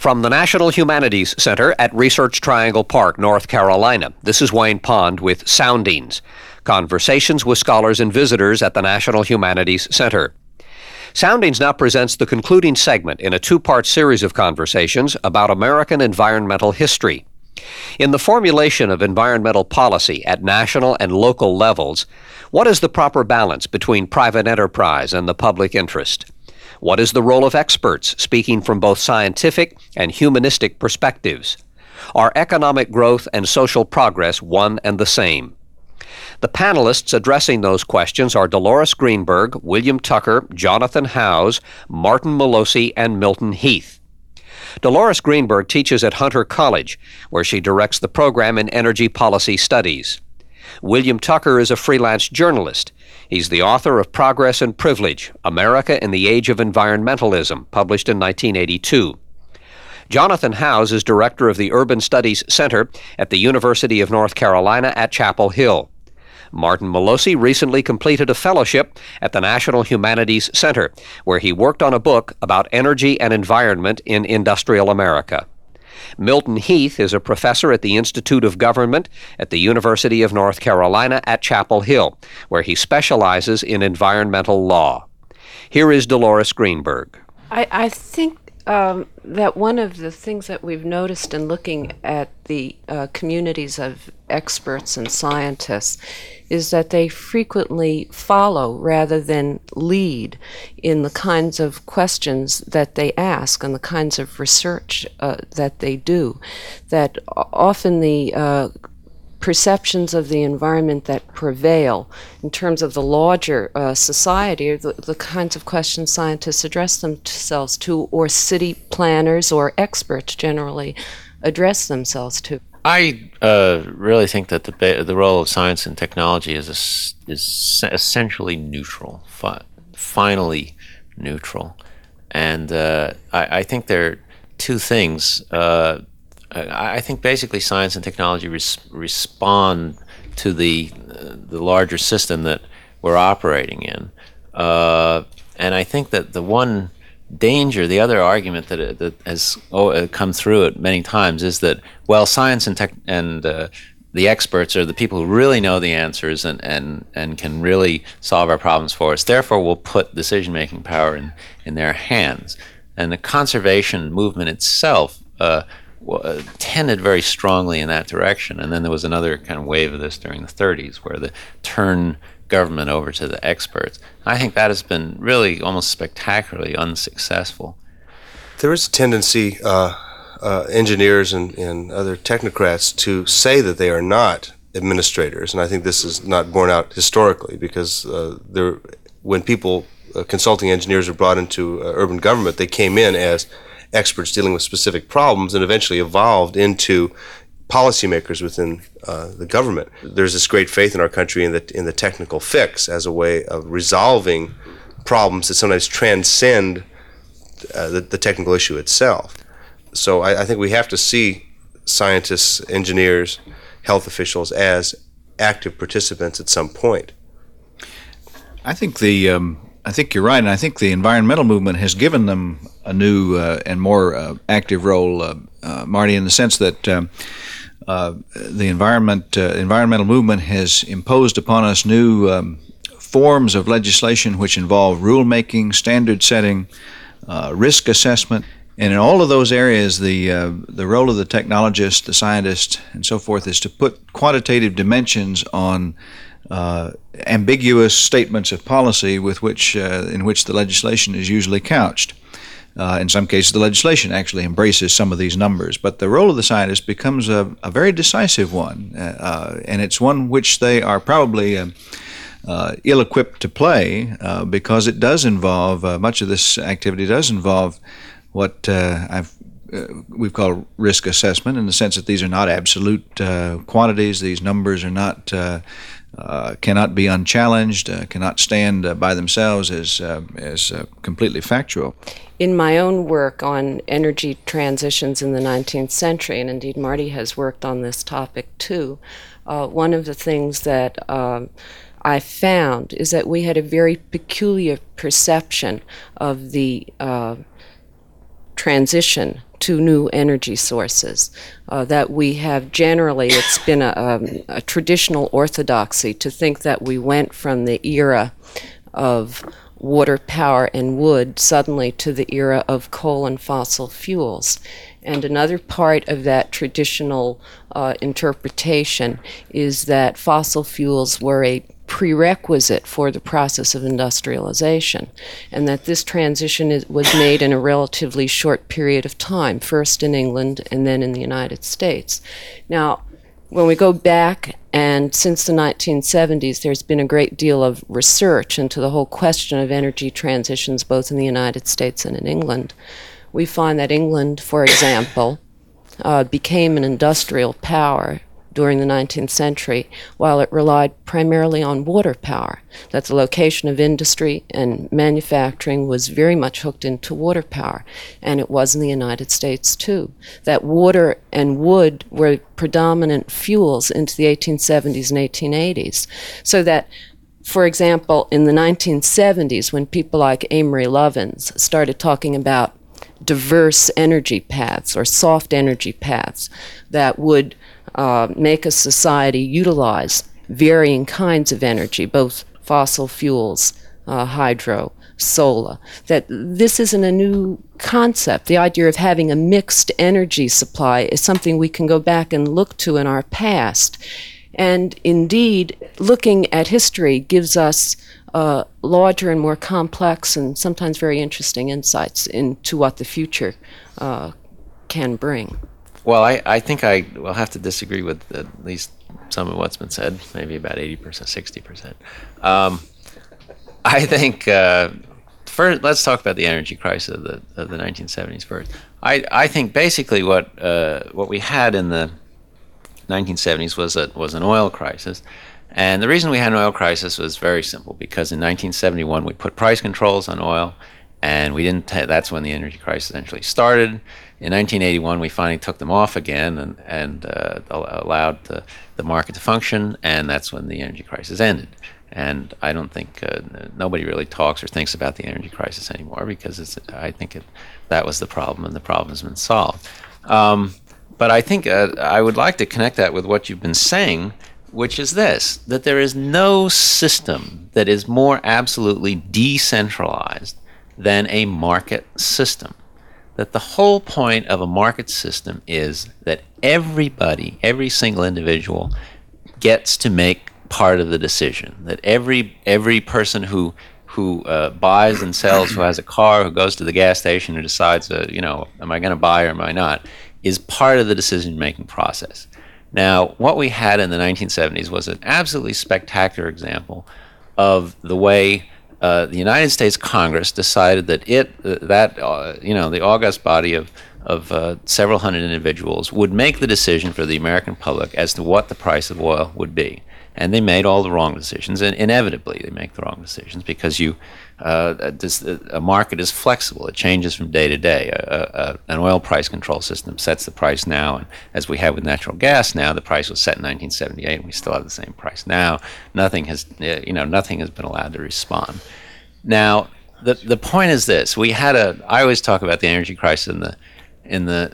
From the National Humanities Center at Research Triangle Park, North Carolina, this is Wayne Pond with Soundings, conversations with scholars and visitors at the National Humanities Center. Soundings now presents the concluding segment in a two-part series of conversations about American environmental history. In the formulation of environmental policy at national and local levels, what is the proper balance between private enterprise and the public interest? What is the role of experts speaking from both scientific and humanistic perspectives? Are economic growth and social progress one and the same? The panelists addressing those questions are Dolores Greenberg, William Tucker, Jonathan Howes, Martin Molosi, and Milton Heath. Dolores Greenberg teaches at Hunter College, where she directs the program in energy policy studies. William Tucker is a freelance journalist. He's the author of Progress and Privilege, America in the Age of Environmentalism, published in 1982. Jonathan Howes is director of the Urban Studies Center at the University of North Carolina at Chapel Hill. Martin Molosi recently completed a fellowship at the National Humanities Center, where he worked on a book about energy and environment in industrial America. Milton Heath is a professor at the Institute of Government at the University of North Carolina at Chapel Hill, where he specializes in environmental law. Here is Dolores Greenberg. I think that one of the things that we've noticed in looking at the communities of experts and scientists is that they frequently follow rather than lead in the kinds of questions that they ask and the kinds of research that they do. That often the perceptions of the environment that prevail in terms of the larger society are the kinds of questions scientists address themselves to, or city planners or experts generally address themselves to. I really think that the role of science and technology is essentially neutral, finally neutral. And I think there are two things. I think basically science and technology respond to the larger system that we're operating in. And I think that the one danger, the other argument that has come through it many times is that, well, science and the experts are the people who really know the answers and can really solve our problems for us. Therefore, we'll put decision-making power in their hands. And the conservation movement itself tended very strongly in that direction. And then there was another kind of wave of this during the 30s where they turned government over to the experts. I think that has been really almost spectacularly unsuccessful. There is a tendency, engineers and other technocrats, to say that they are not administrators, and I think this is not borne out historically because when people, consulting engineers, were brought into urban government, they came in as experts dealing with specific problems and eventually evolved into policymakers within the government. There's this great faith in our country in the technical fix as a way of resolving problems that sometimes transcend the technical issue itself. So I think we have to see scientists, engineers, health officials as active participants at some point. I think you're right, and I think the environmental movement has given them a new and more active role, Marty, in the sense that the environmental movement has imposed upon us new forms of legislation which involve rulemaking, standard setting, risk assessment, and in all of those areas, the role of the technologist, the scientist, and so forth is to put quantitative dimensions on ambiguous statements of policy in which the legislation is usually couched. In some cases, the legislation actually embraces some of these numbers, but the role of the scientist becomes a very decisive one, and it's one which they are probably ill-equipped to play because it does involve, much of this activity does involve what we've called risk assessment, in the sense that these are not absolute quantities. These numbers are not cannot be unchallenged, cannot stand by themselves as completely factual. In my own work on energy transitions in the 19th century, and indeed Marty has worked on this topic too, one of the things that I found is that we had a very peculiar perception of the transition to new energy sources. That we have generally, it's been a traditional orthodoxy to think that we went from the era of water power and wood suddenly to the era of coal and fossil fuels. And another part of that traditional interpretation is that fossil fuels were a prerequisite for the process of industrialization, and that this transition was made in a relatively short period of time, first in England and then in the United States. Now, when we go back, and since the 1970s, there's been a great deal of research into the whole question of energy transitions, both in the United States and in England. We find that England, for example, became an industrial power during the 19th century, while it relied primarily on water power, that the location of industry and manufacturing was very much hooked into water power, and it was in the United States too. That water and wood were predominant fuels into the 1870s and 1880s, so that, for example, in the 1970s, when people like Amory Lovins started talking about diverse energy paths or soft energy paths that would make a society utilize varying kinds of energy, both fossil fuels, hydro, solar, that this isn't a new concept. The idea of having a mixed energy supply is something we can go back and look to in our past. And indeed, looking at history gives us larger and more complex and sometimes very interesting insights into what the future can bring. Well, I think I will have to disagree with at least some of what's been said, maybe about 80%, 60%. I think, first, let's talk about the energy crisis of the 1970s first. I think basically what we had in the 1970s was an oil crisis. And the reason we had an oil crisis was very simple, because in 1971 we put price controls on oil, and we didn't. That's when the energy crisis essentially started. In 1981, we finally took them off again and allowed the market to function, and that's when the energy crisis ended. And I don't think nobody really talks or thinks about the energy crisis anymore, because I think that was the problem, and the problem has been solved. But I think I would like to connect that with what you've been saying, which is this, that there is no system that is more absolutely decentralized than a market system. That the whole point of a market system is that everybody, every single individual, gets to make part of the decision. That every person who buys and sells, who has a car, who goes to the gas station, who decides, am I going to buy or am I not, is part of the decision-making process. Now, what we had in the 1970s was an absolutely spectacular example of the way the United States Congress decided that the august body of several hundred individuals would make the decision for the American public as to what the price of oil would be. And they made all the wrong decisions, and inevitably they make the wrong decisions, because a market is flexible. It changes from day to day. An oil price control system sets the price now, and as we have with natural gas now, the price was set in 1978, and we still have the same price now. Nothing has been allowed to respond. Now, the point is this: I always talk about the energy crisis in the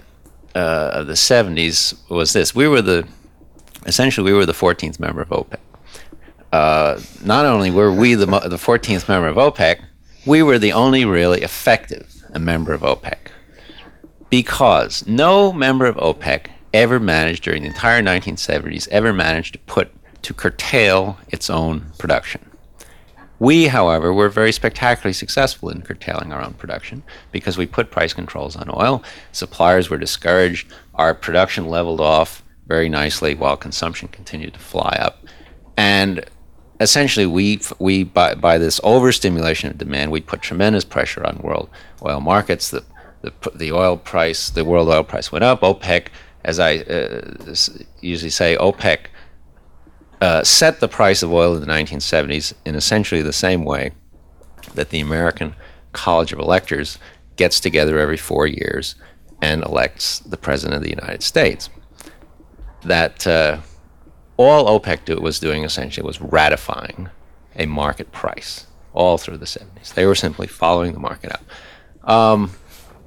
70s was this: we were the 14th member of OPEC. Not only were we the 14th member of OPEC, we were the only really effective member of OPEC, because no member of OPEC ever managed during the entire 1970s to curtail its own production. We, however, were very spectacularly successful in curtailing our own production, because we put price controls on oil. Suppliers were discouraged. Our production leveled off very nicely while consumption continued to fly up. And essentially, we by this overstimulation of demand, we put tremendous pressure on world oil markets. The world oil price went up. OPEC, as I usually say, OPEC set the price of oil in the 1970s in essentially the same way that the American College of Electors gets together every 4 years and elects the President of the United States. That all OPEC was doing essentially was ratifying a market price all through the 70s. They were simply following the market up.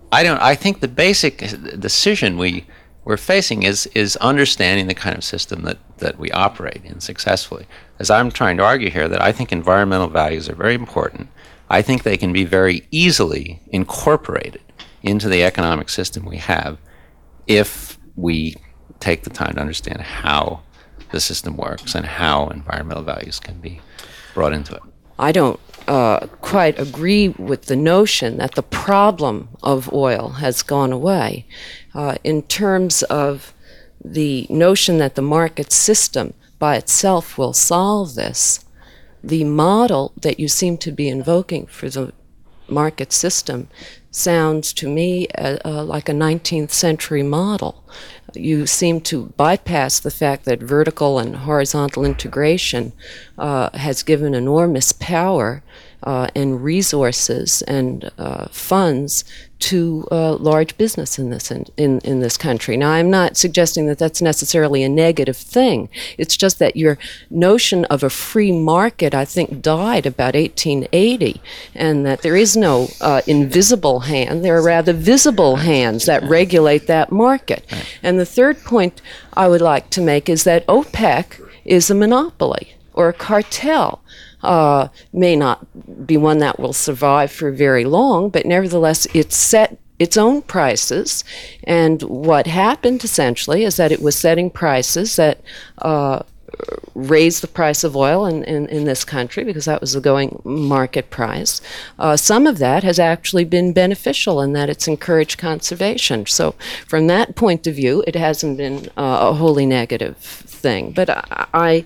I think the basic decision we're facing is understanding the kind of system that we operate in successfully. As I'm trying to argue here, that I think environmental values are very important. I think they can be very easily incorporated into the economic system we have if we take the time to understand how the system works and how environmental values can be brought into it. I don't quite agree with the notion that the problem of oil has gone away. In terms of the notion that the market system by itself will solve this, the model that you seem to be invoking for the market system sounds to me like a 19th century model. You seem to bypass the fact that vertical and horizontal integration has given enormous power and resources and funds to large business in this country. Now, I'm not suggesting that that's necessarily a negative thing. It's just that your notion of a free market, I think, died about 1880, and that there is no invisible hand. There are rather visible hands that regulate that market. And the third point I would like to make is that OPEC is a monopoly or a cartel. May not be one that will survive for very long, but nevertheless, it set its own prices. And what happened essentially is that it was setting prices that raised the price of oil in this country because that was the going market price. Some of that has actually been beneficial in that it's encouraged conservation. So from that point of view, it hasn't been a wholly negative thing. But I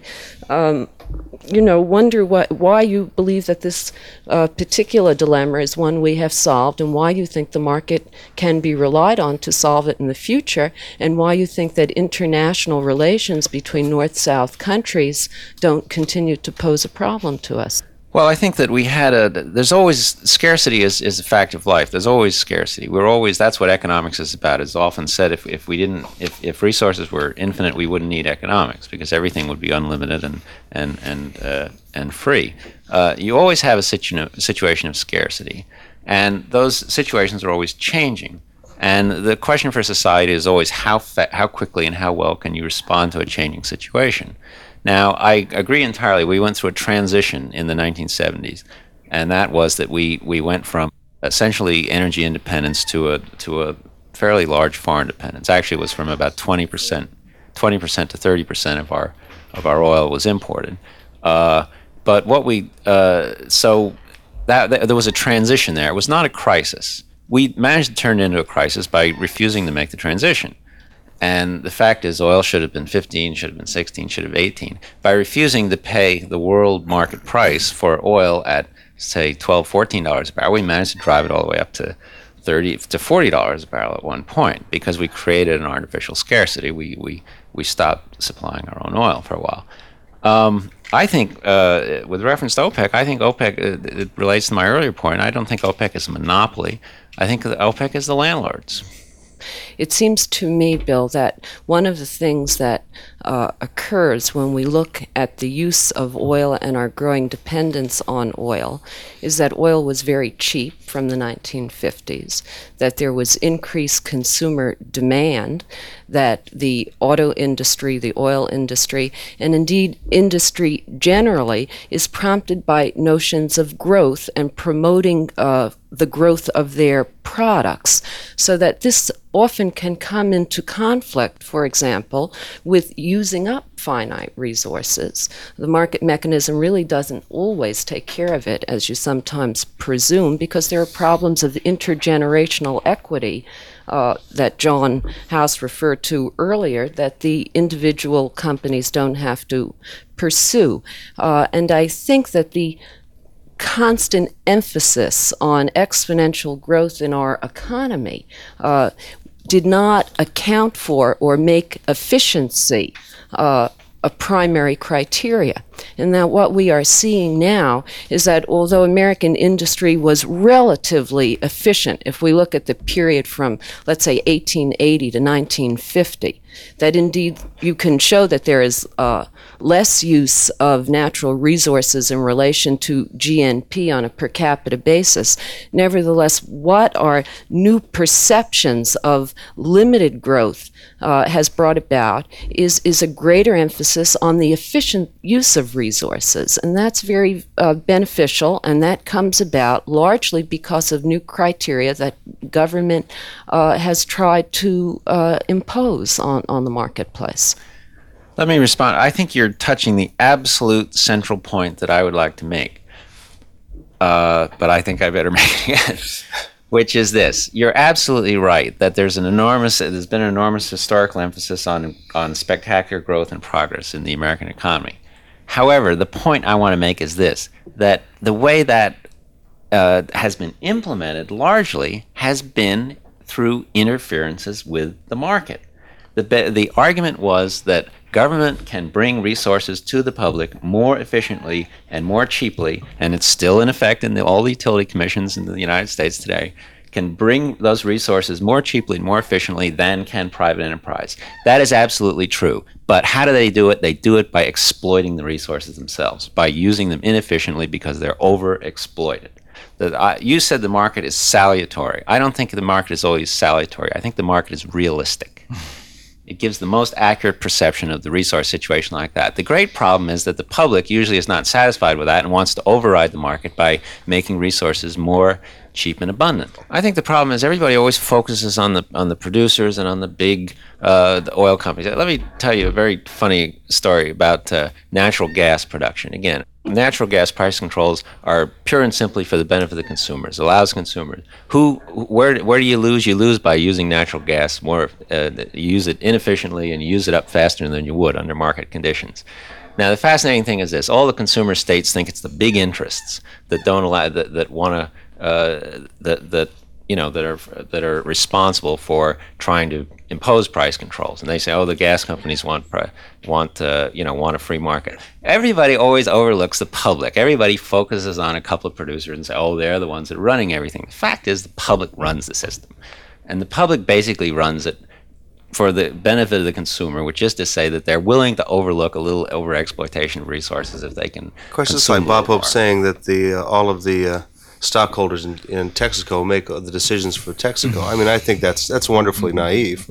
wonder why you believe that this particular dilemma is one we have solved, and why you think the market can be relied on to solve it in the future, and why you think that international relations between North-South countries don't continue to pose a problem to us. Well, I think that there's always, scarcity is a fact of life. There's always scarcity. That's what economics is about. It's often said if resources were infinite, we wouldn't need economics because everything would be unlimited and free. You always have a situation of scarcity, and those situations are always changing. And the question for society is always how quickly and how well can you respond to a changing situation. Now, I agree entirely. We went through a transition in the 1970s, and that was that we went from essentially energy independence to a fairly large foreign dependence. Actually, it was from about 20% to 30% of our oil was imported. But there was a transition there. It was not a crisis. We managed to turn it into a crisis by refusing to make the transition. And the fact is, oil should have been 15, should have been 16, should have 18. By refusing to pay the world market price for oil at, say, $12, $14 a barrel, we managed to drive it all the way up to $30 to $40 a barrel at one point because we created an artificial scarcity. We stopped supplying our own oil for a while. I think, with reference to OPEC, I think OPEC, it relates to my earlier point, I don't think OPEC is a monopoly. I think that OPEC is the landlords. It seems to me, Bill, that one of the things that occurs when we look at the use of oil and our growing dependence on oil is that oil was very cheap from the 1950s, that there was increased consumer demand, that the auto industry, the oil industry, and indeed industry generally is prompted by notions of growth and promoting the growth of their products, so that this often can come into conflict, for example, with using up finite resources. The market mechanism really doesn't always take care of it, as you sometimes presume, because there are problems of intergenerational equity that John House referred to earlier that the individual companies don't have to pursue. And I think that the constant emphasis on exponential growth in our economy did not account for or make efficiency a primary criteria. And that what we are seeing now is that although American industry was relatively efficient, if we look at the period from, let's say, 1880 to 1950, that indeed you can show that there is less use of natural resources in relation to GNP on a per capita basis. Nevertheless, what our new perceptions of limited growth has brought about is a greater emphasis on the efficient use of resources. And that's very beneficial, and that comes about largely because of new criteria that government has tried to impose on the marketplace. Let me respond. I think you're touching the absolute central point that I would like to make, but I think I better make it again, which is this. You're absolutely right that there's been an enormous historical emphasis on spectacular growth and progress in the American economy. However, the point I want to make is this, that the way that has been implemented largely has been through interferences with the market. The argument was that government can bring resources to the public more efficiently and more cheaply, and it's still in effect in all the utility commissions in the United States today, can bring those resources more cheaply and more efficiently than can private enterprise. That is absolutely true. But how do they do it? They do it by exploiting the resources themselves, by using them inefficiently because they're overexploited. You said the market is salutary. I don't think the market is always salutary. I think the market is realistic. It gives the most accurate perception of the resource situation like that. The great problem is that the public usually is not satisfied with that and wants to override the market by making resources more cheap and abundant. I think the problem is everybody always focuses on the producers and on the big the oil companies. Let me tell you a very funny story about natural gas production. Again, natural gas price controls are pure and simply for the benefit of the consumers. It allows consumers. Where do you lose? You lose by using natural gas more. You use it inefficiently and you use it up faster than you would under market conditions. Now, the fascinating thing is this: all the consumer states think it's the big interests that don't allow that want to that are responsible for trying to impose price controls, and they say, "Oh, the gas companies want a free market." Everybody always overlooks the public. Everybody focuses on a couple of producers and say, "Oh, they're the ones that are running everything." The fact is, the public runs the system, and the public basically runs it for the benefit of the consumer, which is to say that they're willing to overlook a little overexploitation of resources if they can. Of course, it's like Bob Hope saying that all of the stockholders in Texaco make the decisions for Texaco. I mean, I think that's wonderfully naive.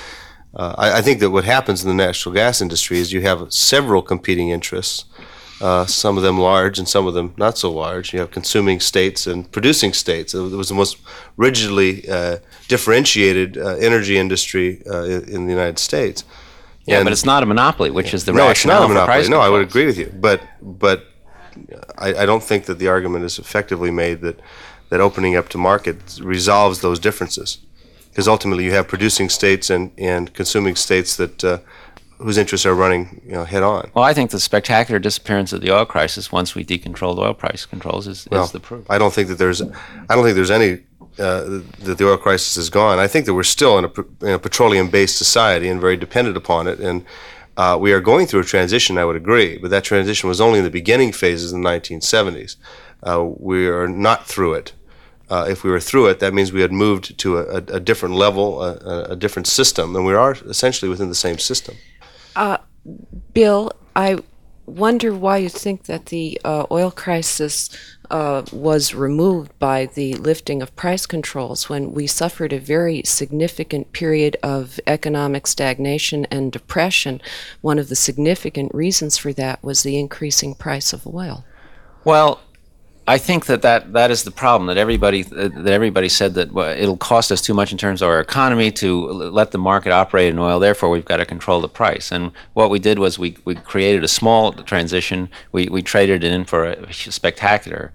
I think that what happens in the natural gas industry is you have several competing interests, some of them large and some of them not so large. You have consuming states and producing states. It was the most rigidly differentiated energy industry in the United States. Yeah, but it's not a monopoly, which is the rationale. No, it's not a monopoly. No, I would agree with you. But I don't think that the argument is effectively made that opening up to market resolves those differences, because ultimately you have producing states and consuming states that whose interests are running head on. Well, I think the spectacular disappearance of the oil crisis once we decontrolled oil price controls is the proof. I don't think there's any that the oil crisis is gone. I think that we're still in a petroleum-based society and very dependent upon it, and we are going through a transition, I would agree, but that transition was only in the beginning phases in the 1970s. We are not through it. If we were through it, that means we had moved to a different level, a different system, and we are essentially within the same system. Bill, I wonder why you think that the oil crisis was removed by the lifting of price controls when we suffered a very significant period of economic stagnation and depression. One of the significant reasons for that was the increasing price of oil. Well, I think that is the problem, that everybody said that it'll cost us too much in terms of our economy to let the market operate in oil, therefore we've got to control the price. And what we did was we created a small transition. We traded it in for a spectacular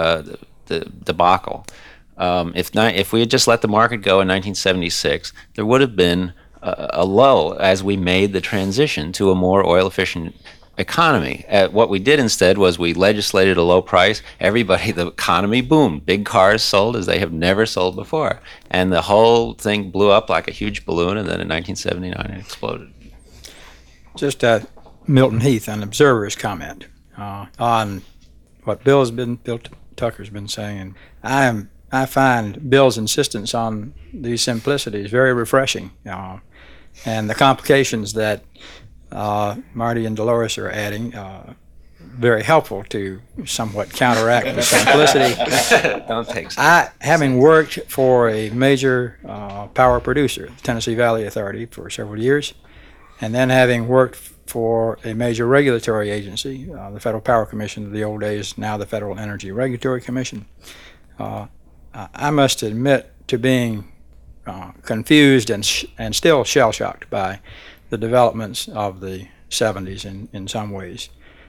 debacle. If we had just let the market go in 1976, there would have been a lull as we made the transition to a more oil-efficient economy. What we did instead was we legislated a low price. The economy boomed. Big cars sold as they have never sold before. And the whole thing blew up like a huge balloon, and then in 1979 it exploded. Just Milton Heath, an observer's comment. on what Bill Tucker's been saying. I find Bill's insistence on these simplicities very refreshing, and the complications that Marty and Dolores are adding very helpful to somewhat counteract the simplicity. Don't take so. Having worked for a major power producer, the Tennessee Valley Authority, for several years, and then having worked for a major regulatory agency, the Federal Power Commission of the old days, now the Federal Energy Regulatory Commission, I must admit to being confused and still shell-shocked by the developments of the 70s in some ways.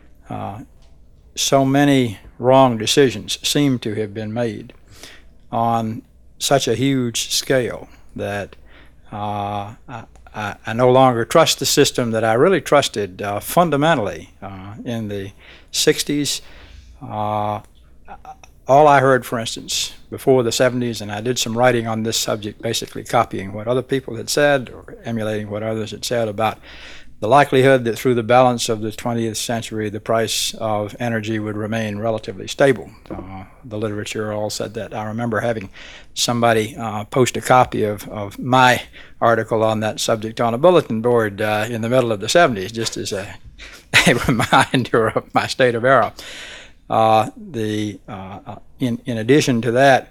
So many wrong decisions seem to have been made on such a huge scale that I no longer trust the system that I really trusted fundamentally in the 60s. All I heard, for instance, before the 70s, and I did some writing on this subject, basically copying what other people had said or emulating what others had said about the likelihood that through the balance of the 20th century, the price of energy would remain relatively stable. The literature all said that. I remember having somebody post a copy of my article on that subject on a bulletin board in the middle of the 70s, just as a reminder of my state of error. In addition to that,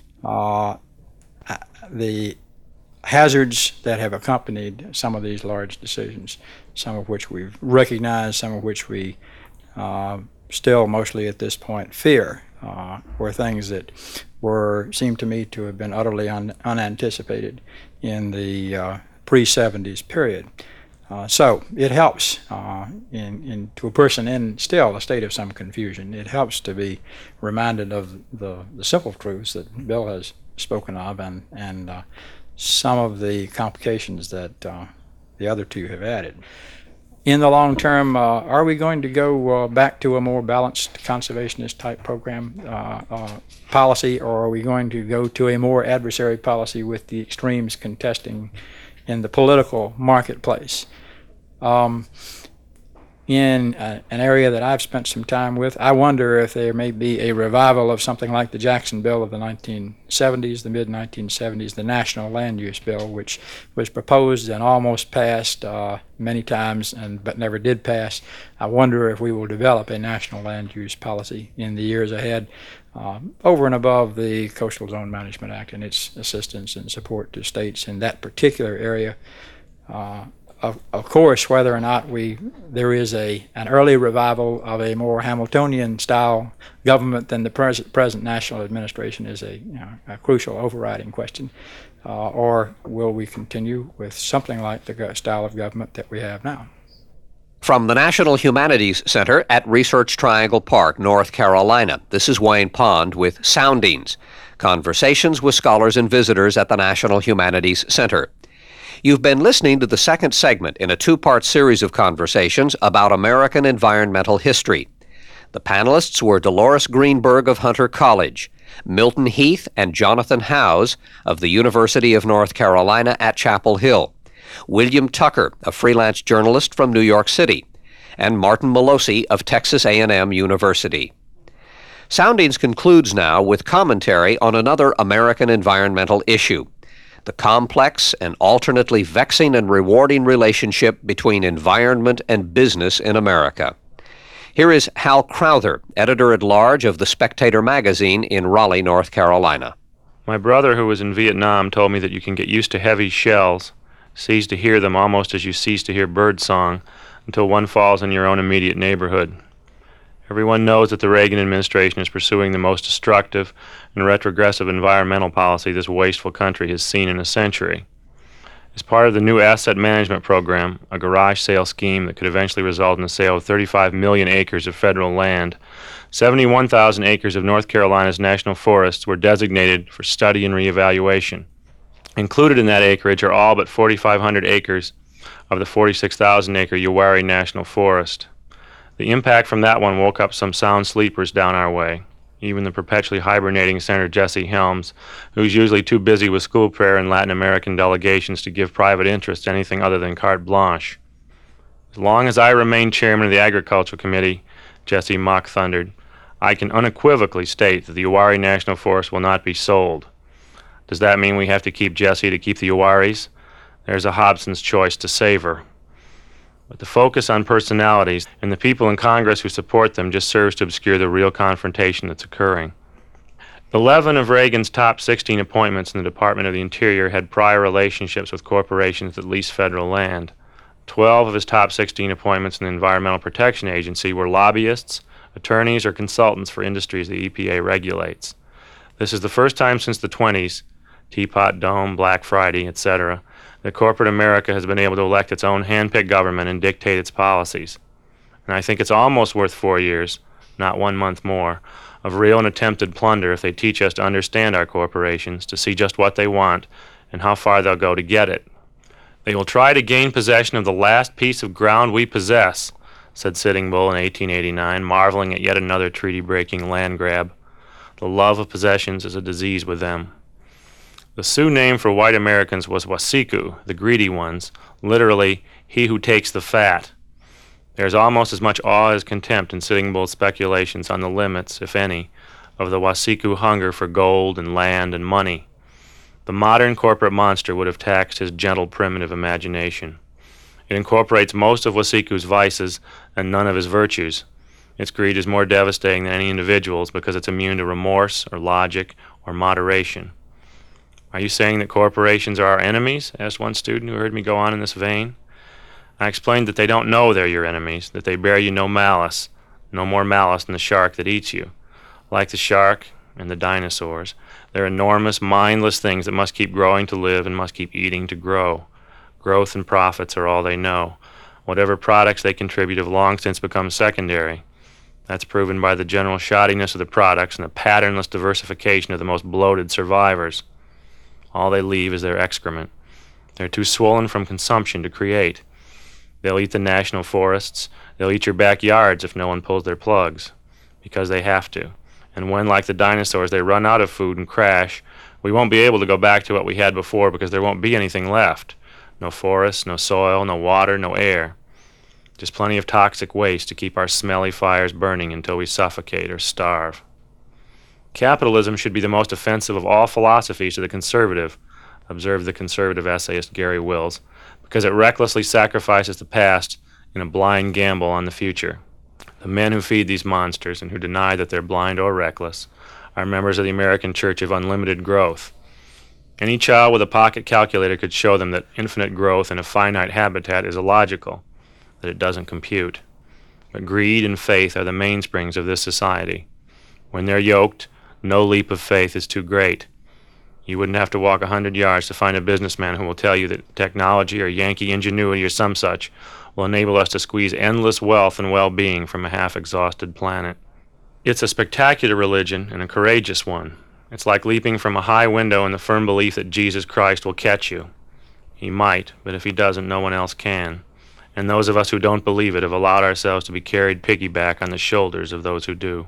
the hazards that have accompanied some of these large decisions, some of which we've recognized, some of which we still mostly at this point fear, were things that seemed to me to have been utterly unanticipated in the pre-70s period. So it helps to a person in still a state of some confusion. It helps to be reminded of the simple truths that Bill has spoken of and some of the complications that the other two have added. In the long term, are we going to go back to a more balanced conservationist type program policy, or are we going to go to a more adversary policy with the extremes contesting in the political marketplace? In an area that I've spent some time with, I wonder if there may be a revival of something like the Jackson Bill of the 1970s, the mid-1970s, the National Land Use Bill, which was proposed and almost passed many times but never did pass. I wonder if we will develop a national land use policy in the years ahead, over and above the Coastal Zone Management Act and its assistance and support to states in that particular area. Of course, whether or not there is an early revival of a more Hamiltonian-style government than the present national administration is a crucial overriding question. Or will we continue with something like the style of government that we have now? From the National Humanities Center at Research Triangle Park, North Carolina, this is Wayne Pond with Soundings, conversations with scholars and visitors at the National Humanities Center. You've been listening to the second segment in a two-part series of conversations about American environmental history. The panelists were Dolores Greenberg of Hunter College, Milton Heath and Jonathan Howes of the University of North Carolina at Chapel Hill, William Tucker, a freelance journalist from New York City, and Martin Molosi of Texas A&M University. Soundings concludes now with commentary on another American environmental issue, the complex and alternately vexing and rewarding relationship between environment and business in America. Here is Hal Crowther, editor-at-large of The Spectator magazine in Raleigh, North Carolina. My brother, who was in Vietnam, told me that you can get used to heavy shells, cease to hear them almost as you cease to hear bird song, until one falls in your own immediate neighborhood. Everyone knows that the Reagan administration is pursuing the most destructive and retrogressive environmental policy this wasteful country has seen in a century. As part of the new asset management program, a garage sale scheme that could eventually result in the sale of 35 million acres of federal land, 71,000 acres of North Carolina's national forests were designated for study and reevaluation. Included in that acreage are all but 4,500 acres of the 46,000-acre Uwharrie National Forest. The impact from that one woke up some sound sleepers down our way, even the perpetually hibernating Senator Jesse Helms, who's usually too busy with school prayer and Latin American delegations to give private interest anything other than carte blanche. As long as I remain chairman of the Agricultural Committee, Jesse mock thundered. I can unequivocally state that the Uwharrie National Forest will not be sold. Does that mean we have to keep Jesse to keep the Uwharries? There's a Hobson's choice to savor. But the focus on personalities and the people in Congress who support them just serves to obscure the real confrontation that's occurring. 11 of Reagan's top 16 appointments in the Department of the Interior had prior relationships with corporations that leased federal land. 12 of his top 16 appointments in the Environmental Protection Agency were lobbyists, attorneys, or consultants for industries the EPA regulates. This is the first time since the 20s, Teapot Dome, Black Friday, etc., that corporate America has been able to elect its own hand-picked government and dictate its policies. And I think it's almost worth 4 years, not 1 month more, of real and attempted plunder if they teach us to understand our corporations, to see just what they want, and how far they'll go to get it. They will try to gain possession of the last piece of ground we possess, said Sitting Bull in 1889, marveling at yet another treaty-breaking land grab. The love of possessions is a disease with them. The Sioux name for white Americans was Wasiku, the greedy ones, literally, he who takes the fat. There's almost as much awe as contempt in Sitting Bull's speculations on the limits, if any, of the Wasiku hunger for gold and land and money. The modern corporate monster would have taxed his gentle primitive imagination. It incorporates most of Wasiku's vices and none of his virtues. Its greed is more devastating than any individual's because it's immune to remorse or logic or moderation. Are you saying that corporations are our enemies? Asked one student who heard me go on in this vein. I explained that they don't know they're your enemies, that they bear you no malice, no more malice than the shark that eats you. Like the shark and the dinosaurs, they're enormous, mindless things that must keep growing to live and must keep eating to grow. Growth and profits are all they know. Whatever products they contribute have long since become secondary. That's proven by the general shoddiness of the products and the patternless diversification of the most bloated survivors. All they leave is their excrement. They're too swollen from consumption to create. They'll eat the national forests. They'll eat your backyards if no one pulls their plugs, because they have to. And when, like the dinosaurs, they run out of food and crash, we won't be able to go back to what we had before because there won't be anything left. No forests, no soil, no water, no air. Just plenty of toxic waste to keep our smelly fires burning until we suffocate or starve. Capitalism should be the most offensive of all philosophies to the conservative, observed the conservative essayist Gary Wills, because it recklessly sacrifices the past in a blind gamble on the future. The men who feed these monsters and who deny that they're blind or reckless are members of the American Church of Unlimited Growth. Any child with a pocket calculator could show them that infinite growth in a finite habitat is illogical, that it doesn't compute. But greed and faith are the mainsprings of this society. When they're yoked, no leap of faith is too great. You wouldn't have to walk 100 yards to find a businessman who will tell you that technology or Yankee ingenuity or some such will enable us to squeeze endless wealth and well-being from a half-exhausted planet. It's a spectacular religion and a courageous one. It's like leaping from a high window in the firm belief that Jesus Christ will catch you. He might, but if he doesn't, no one else can. And those of us who don't believe it have allowed ourselves to be carried piggyback on the shoulders of those who do.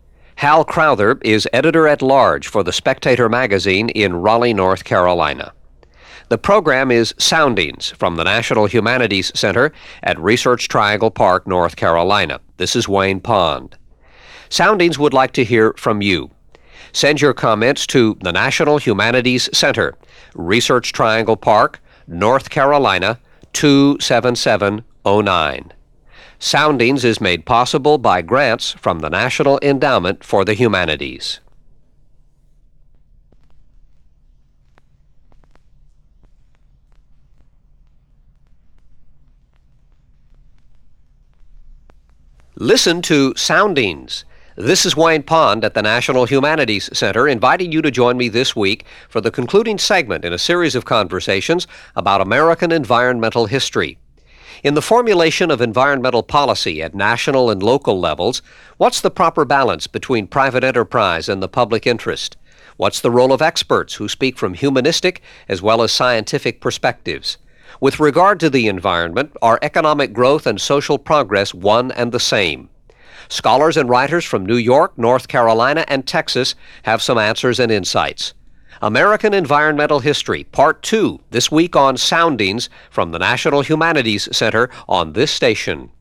Hal Crowther is editor-at-large for The Spectator magazine in Raleigh, North Carolina. The program is Soundings from the National Humanities Center at Research Triangle Park, North Carolina. This is Wayne Pond. Soundings would like to hear from you. Send your comments to the National Humanities Center, Research Triangle Park, North Carolina, 27709. Soundings is made possible by grants from the National Endowment for the Humanities. Listen to Soundings. This is Wayne Pond at the National Humanities Center, inviting you to join me this week for the concluding segment in a series of conversations about American environmental history. In the formulation of environmental policy at national and local levels, what's the proper balance between private enterprise and the public interest? What's the role of experts who speak from humanistic as well as scientific perspectives? With regard to the environment, are economic growth and social progress one and the same? Scholars and writers from New York, North Carolina, and Texas have some answers and insights. American Environmental History, Part 2, this week on Soundings from the National Humanities Center on this station.